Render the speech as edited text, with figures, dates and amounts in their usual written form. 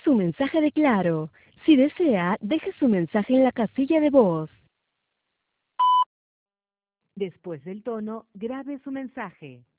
su mensaje de Claro. Si desea, deje su mensaje en la casilla de voz. Después del tono, grabe su mensaje.